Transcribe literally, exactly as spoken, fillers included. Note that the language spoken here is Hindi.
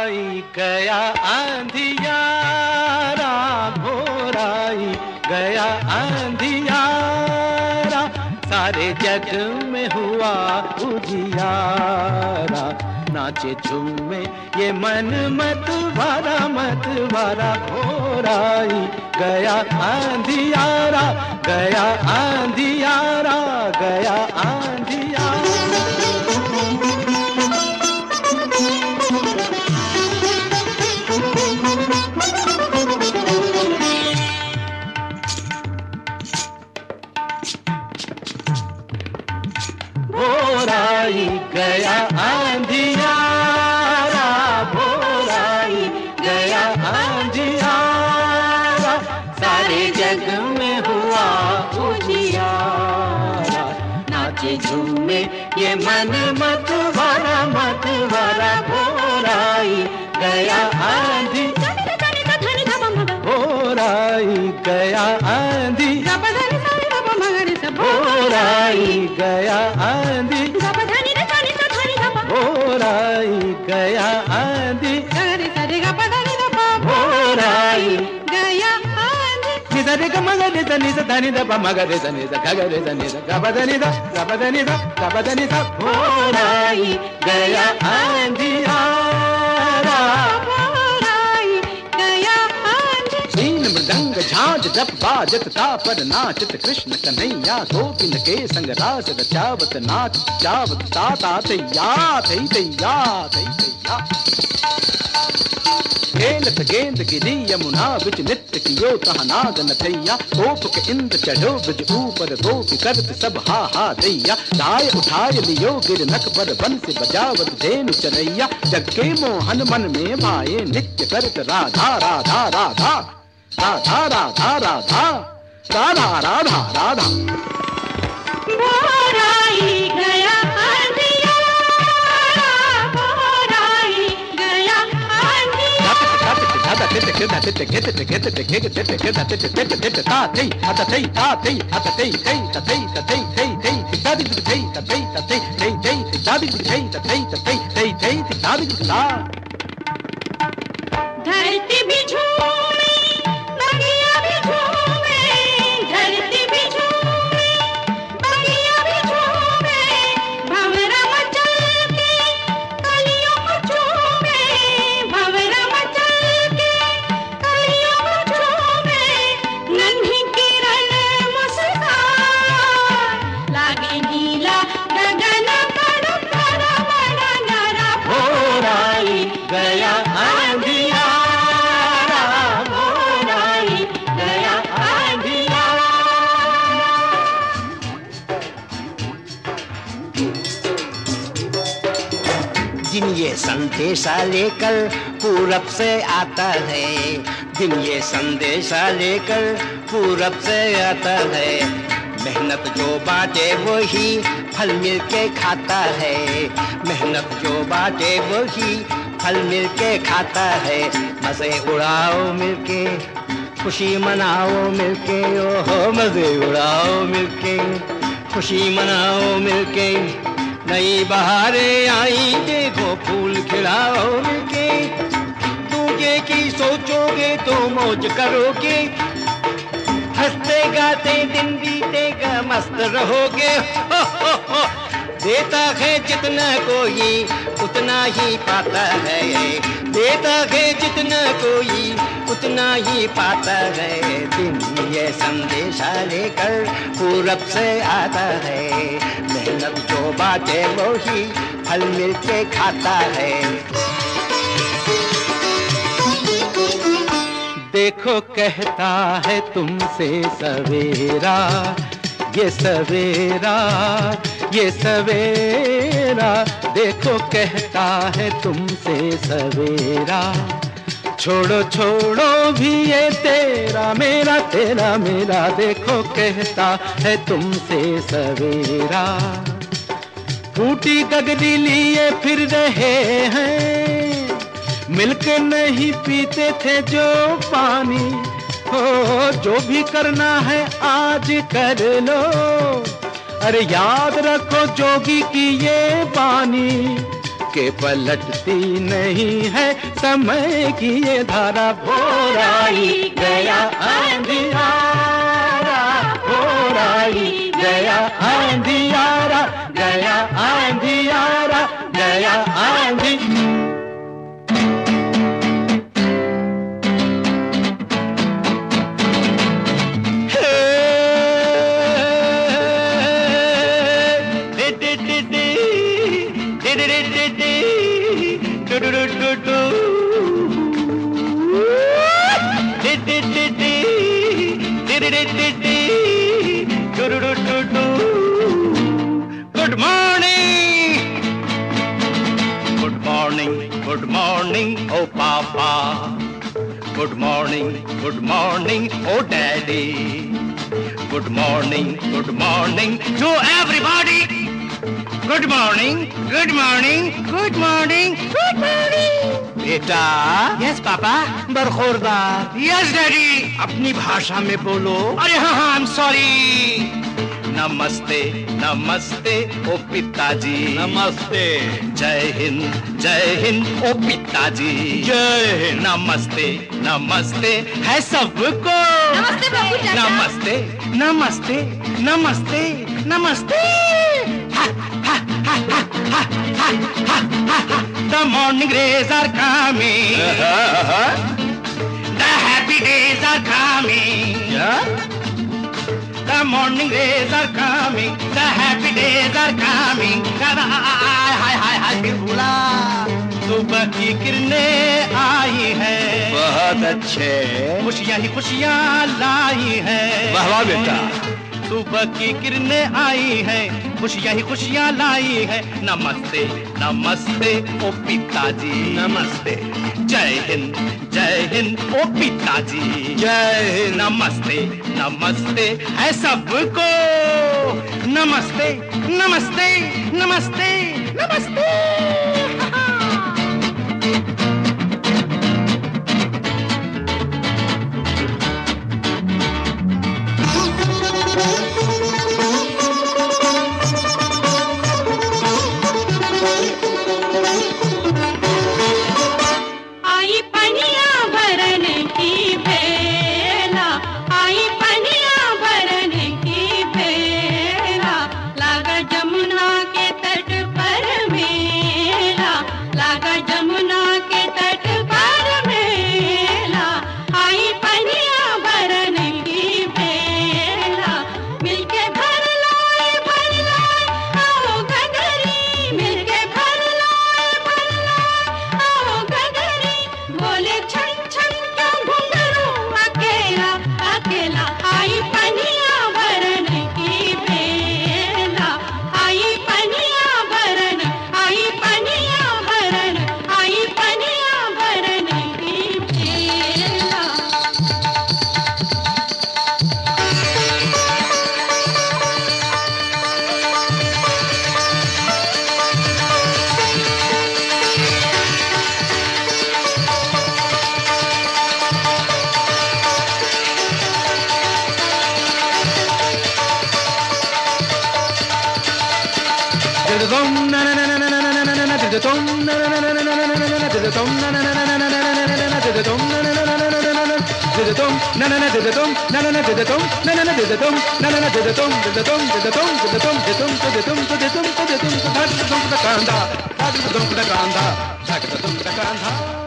आई गया अंधियारा, भोर आई गया अंधियारा, सारे जग में हुआ उजियारा। नाचे झूमे ये मन मत भरा मत भरा, भोर आई गया अंधियारा, गया अंधियारा, गया अंधियारा। भोर आई गया अंधियारा, भोर आई गया अंधियारा, सारे जग में हुआ उजियारा। नाचे झूमे ये मन मत भरा मत भरा, भोर आई गया अंधी, भोर आई गया अंधी, भोर आई गया अंधी, भोर आई गया अंधी, भोर आई गया अंधी। निदा रे ग मग रे द निदा धनि द प मग रे द निदा ग ग रे द निदा ग ब द निदा ग ब द निदा ग ब द निदा, भोर आई गया अंधियारा, भोर आई गया अंधी। तीन मृदंग झांझ जप बाजत तापर नाचत कृष्ण कन्हैया, गोपिन के संग रास रचावत नाच चावत ताता तैया तै तैया तै तैया। खेलत गेंद गिरी यमुना बिच नित्य कियो तह नाग नथैया, गोप के इंद्र चढ़ो ब्रज ऊपर गोपी करत सब हा हा दैया। दाय उठाय लियो गिर नख पर बंसी बजावत धेनु चरैया, जग के मोहन मन में भाए नित्य करत राधा राधा राधा राधा राधा राधा राधा राधा राधा। भोर आई गया अंधियारा, भोर आई गया धरती भी झूमे बगिया भी झूमे, धरती भी झूमे बगिया भी झूमे, भंवरा मचल के कलियों को झूमे, भंवरा मचल के कलियों को झूमे। नन्ही किरण मुस्कान लागे नीला गगन बड़ा बड़ा बड़ा न्यारा, भोर आई गया अंधियारा, भोर आई गया अंधियारा। दिन ये संदेशा लेकर पूरब से आता है, दिन ये संदेशा लेकर पूरब से आता है। मेहनत जो बांटे वही फल मिल के खाता है, मेहनत जो बांटे वही फल मिल के खाता है। मजे उड़ाओ मिलके खुशी मनाओ मिलके, ओहो मजे उड़ाओ मिलके खुशी मनाओ मिलके। नई बहारें आई देखो फूल खिलाओ मिलके, दूजे की सोचोगे तो मौज करोगे, हंसते गाते दिन बीतेगा मस्त रहोगे। हो हो हो। देता है जितना कोई उतना ही पाता है, देता है जितना कोई उतना ही पाता है। दिन ये संदेशा लेकर पूरब से आता है, मेहनत जो बाटे वो ही फल मिल के खाता है। देखो कहता है तुमसे सवेरा, ये सवेरा ये सवेरा, देखो कहता है तुमसे सवेरा। छोड़ो छोड़ो भी ये तेरा मेरा तेरा मेरा, देखो कहता है तुमसे सवेरा। फूटी गगरी लिए फिर रहे हैं, मिलकर नहीं पीते थे जो पानी। हो जो भी करना है आज कर लो, अरे याद रखो जोगी की ये बानी। के पलटती नहीं है समय की ये धारा। भोर आई गया अंधियारा, भोर आई गया अंधियारा, गया अंधियारा, गया आंधी। Good morning, good morning, good morning, oh Papa. Good morning, good morning, oh Daddy. Good morning, good morning to everybody. Good morning, good morning, good morning, good morning. बेटा। यस पापा। बरखोरदार। Yes daddy. अपनी भाषा में बोलो। अरे हाँ हाँ, आई एम सॉरी। नमस्ते नमस्ते ओ पिताजी। नमस्ते। जय हिंद जय हिंद ओ पिताजी। जय हिंद। नमस्ते नमस्ते है सबको। नमस्ते बाबू चाचा। नमस्ते नमस्ते नमस्ते नमस्ते। The morning rays are coming. The happy days are coming. The morning rays are coming. The happy days are coming. हाय हाय हाय हाय फिर बोला। सुबह की किरणें आई है। बहुत अच्छे। खुशियाँ ही खुशियाँ लाई है। वाह वाह बेटा। सुबह की किरणें आई है, खुशियाँ ही खुशियाँ लाई है। नमस्ते नमस्ते ओ पिताजी। नमस्ते। जय हिंद जय हिंद ओ पिताजी। जय हिंद। नमस्ते नमस्ते है सबको। नमस्ते नमस्ते नमस्ते नमस्ते। आई पनिया भरन की बेला, आई पनिया भरन की बेला, लागा जमुना के तट पर मेला, लागा जमुना के तट पर मेला। आई पनिया भरन की बेला, मिलके भर लाए भर लाए आओ गगरी, मिलके भर लाए भर लाए आओ गगरी। बोले छन छन क्यों घुंघरू अकेला अकेला। आई पनिया भरन की बेला, आई पनिया भरन, आई पनिया भरन, आई पनिया भरन की बेला। Kanda,